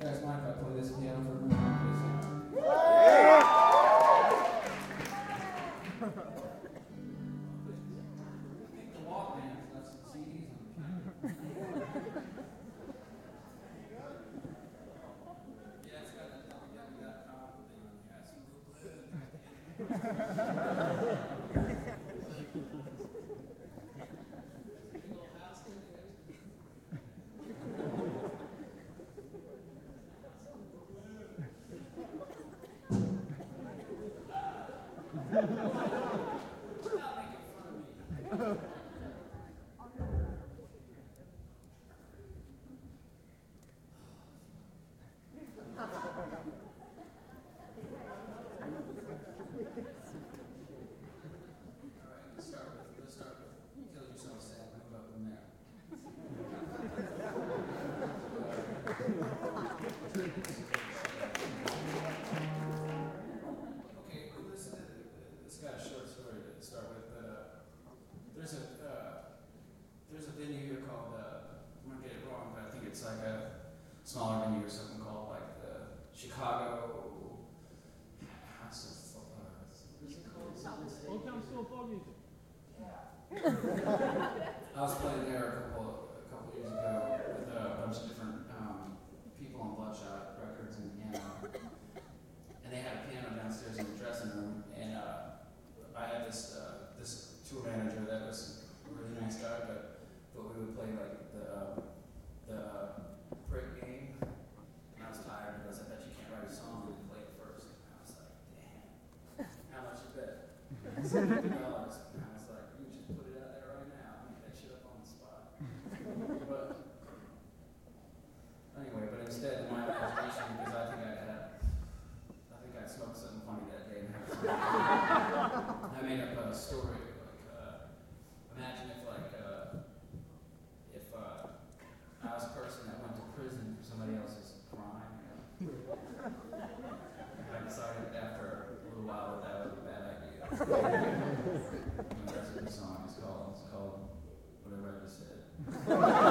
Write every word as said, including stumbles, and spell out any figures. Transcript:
guys mind if I play this piano for a minute, please? The Walkman's got some C Ds on the piano. Yeah, it's got that W W dot com thing on the ass. Smaller venue or something called like the Chicago. What's it called? Old Town School Folk Music. I was playing there a couple a couple years ago with a bunch of different um, people on Bloodshot Records and piano, and they had a piano downstairs in the dressing room. And uh, I had this uh, this tour manager that was a really nice guy, but but we would play like the uh, the. Uh, Prick game, and I was tired because I bet you can't write a song and play it first. And I was like, damn, how much you bet? seventy dollars. And I was like, you just put it out there right now. Make that shit up on the spot. But anyway, but instead, in my imagination, because I think I had, I think I smoked something funny that day. And I made up a story like, uh, imagine if like, uh, if uh, I was a person that went to prison for somebody else's crime, you know. I decided after a little while that that was a bad idea. And the rest of the song is called, it's called Whatever I Just Said.